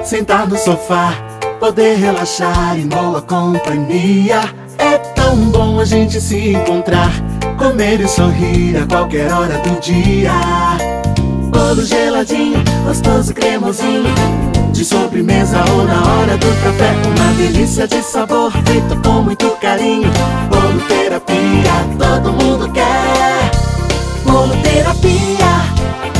sentar no sofá, poder relaxar em boa companhia. É tão bom a gente se encontrar, comer e sorrir a qualquer hora do dia. Bolo geladinho, gostoso cremosinho, de sobremesa ou na hora do café. Uma delícia de sabor, feito com muito carinho. Bolo terapia, todo mundo quer. Bolo terapia.